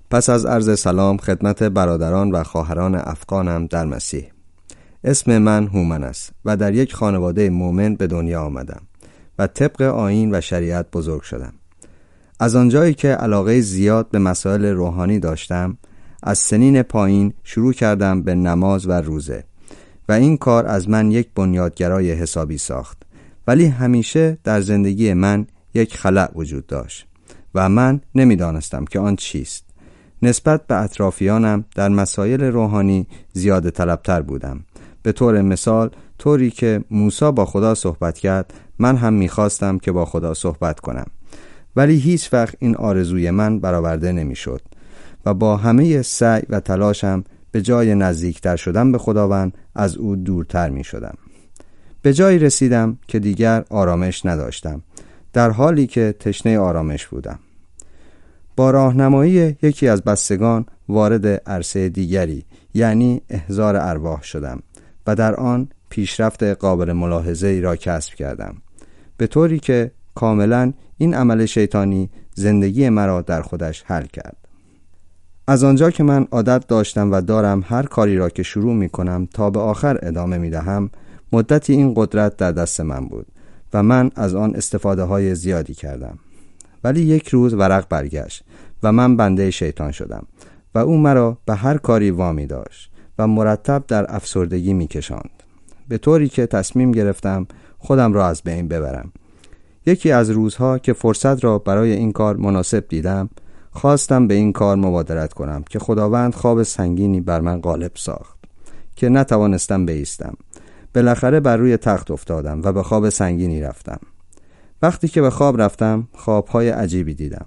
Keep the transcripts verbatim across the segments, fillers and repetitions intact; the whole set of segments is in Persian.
پس از عرض سلام خدمت برادران و خواهران افغانم در مسیح. اسم من هومن است و در یک خانواده مؤمن به دنیا آمدم و طبق آیین و شریعت بزرگ شدم. از آنجایی که علاقه زیاد به مسائل روحانی داشتم، از سنین پایین شروع کردم به نماز و روزه و این کار از من یک بنیادگرای حسابی ساخت. ولی همیشه در زندگی من یک خلأ وجود داشت و من نمیدانستم که آن چیست. نسبت به اطرافیانم در مسائل روحانی زیاده طلبتر بودم. به طور مثال، طوری که موسی با خدا صحبت کرد، من هم میخواستم که با خدا صحبت کنم. ولی هیچ وقت این آرزوی من برآورده نمیشد و با همه سعی و تلاشم به جای نزدیکتر شدن به خداوند از او دورتر می شدم. به جایی رسیدم که دیگر آرامش نداشتم، در حالی که تشنه آرامش بودم. با راهنمایی یکی از بستگان وارد عرصه دیگری، یعنی احضار ارواح شدم و در آن پیشرفت قابل ملاحظه‌ای را کسب کردم، به طوری که کاملا این عمل شیطانی زندگی مرا در خودش حل کرد. از آنجا که من عادت داشتم و دارم هر کاری را که شروع می کنم تا به آخر ادامه می دهم، مدتی این قدرت در دست من بود و من از آن استفاده های زیادی کردم. ولی یک روز ورق برگشت و من بنده شیطان شدم و او مرا به هر کاری وامی داشت و مرتب در افسردگی می کشاند، به طوری که تصمیم گرفتم خودم را از بین ببرم. یکی از روزها که فرصت را برای این کار مناسب دیدم، خواستم به این کار مبادرت کنم که خداوند خواب سنگینی بر من غالب ساخت که نتوانستم بایستم. بالاخره بر روی تخت افتادم و به خواب سنگینی رفتم. وقتی که به خواب رفتم، خوابهای عجیبی دیدم.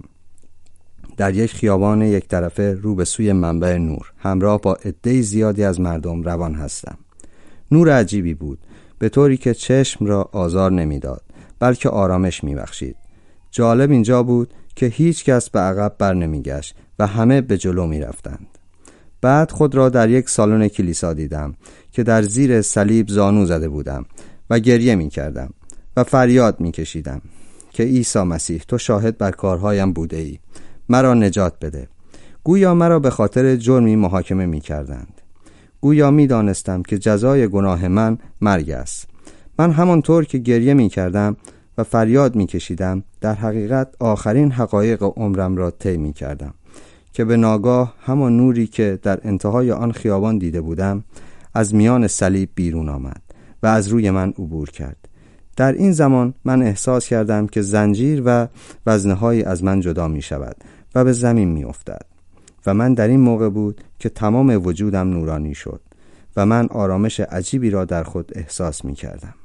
در یک خیابان یک طرفه رو به سوی منبع نور، همراه با عده زیادی از مردم روان هستم. نور عجیبی بود، به طوری که چشم را آزار نمیداد، بلکه آرامش میبخشید. جالب اینجا بود که هیچ کس به عقب بر نمیگشت و همه به جلو میرفتند. بعد خود را در یک سالن کلیسا دیدم که در زیر صلیب زانو زده بودم و گریه میکردم و فریاد میکشیدم که عیسی مسیح، تو شاهد بر کارهایم بوده ای، مرا نجات بده. گویا مرا به خاطر جرمی محاکمه میکردند. گویا میدانستم که جزای گناه من مرگ است. من همانطور که گریه میکردم و فریاد میکشیدم، در حقیقت آخرین حقایق عمرم را طی میکردم که به ناگاه همان نوری که در انتهای آن خیابان دیده بودم از میان صلیب بیرون آمد و از روی من عبور کرد. در این زمان من احساس کردم که زنجیر و وزنهایی از من جدا می شود و به زمین می افتد و من در این موقع بود که تمام وجودم نورانی شد و من آرامش عجیبی را در خود احساس می کردم.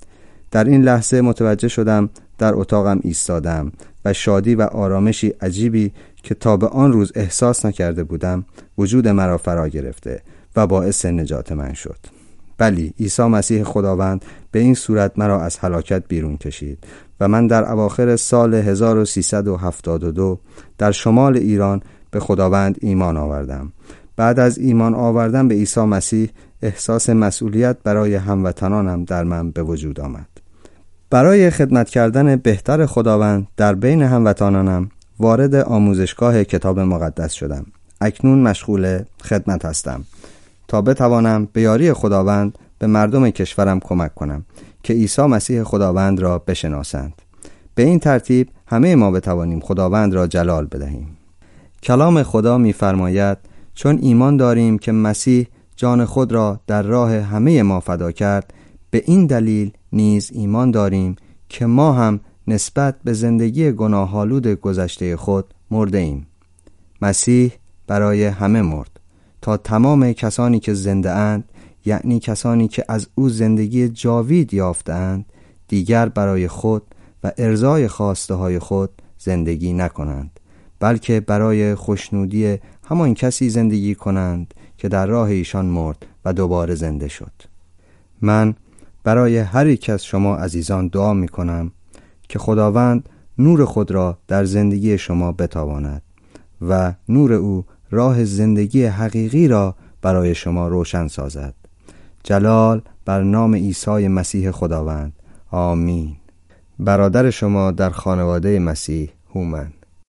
در این لحظه متوجه شدم در اتاقم ایستادم و شادی و آرامشی عجیبی که تا به آن روز احساس نکرده بودم وجود مرا فرا گرفته و باعث نجات من شد. بلی، عیسی مسیح خداوند به این صورت مرا از هلاکت بیرون کشید و من در اواخر سال هزار و سیصد و هفتاد و دو در شمال ایران به خداوند ایمان آوردم. بعد از ایمان آوردن به عیسی مسیح، احساس مسئولیت برای هموطنانم در من به وجود آمد. برای خدمت کردن بهتر خداوند در بین هموطنانم وارد آموزشگاه کتاب مقدس شدم. اکنون مشغول خدمت هستم تا بتوانم به یاری خداوند به مردم کشورم کمک کنم که عیسی مسیح خداوند را بشناسند. به این ترتیب همه ما بتوانیم خداوند را جلال بدهیم. کلام خدا می‌فرماید چون ایمان داریم که مسیح جان خود را در راه همه ما فدا کرد، به این دلیل نیز ایمان داریم که ما هم نسبت به زندگی گناه‌آلود گذشته خود مرده ایم. مسیح برای همه مرد تا تمام کسانی که زنده اند، یعنی کسانی که از او زندگی جاوید یافتند، دیگر برای خود و ارضای خواسته های خود زندگی نکنند، بلکه برای خوشنودی همان کسی زندگی کنند که در راه ایشان مرد و دوباره زنده شد. من برای هر یک از شما عزیزان دعا می کنم که خداوند نور خود را در زندگی شما بتاباند و نور او راه زندگی حقیقی را برای شما روشن سازد. جلال بر نام عیسی مسیح خداوند. آمین. برادر شما در خانواده مسیح، هومن.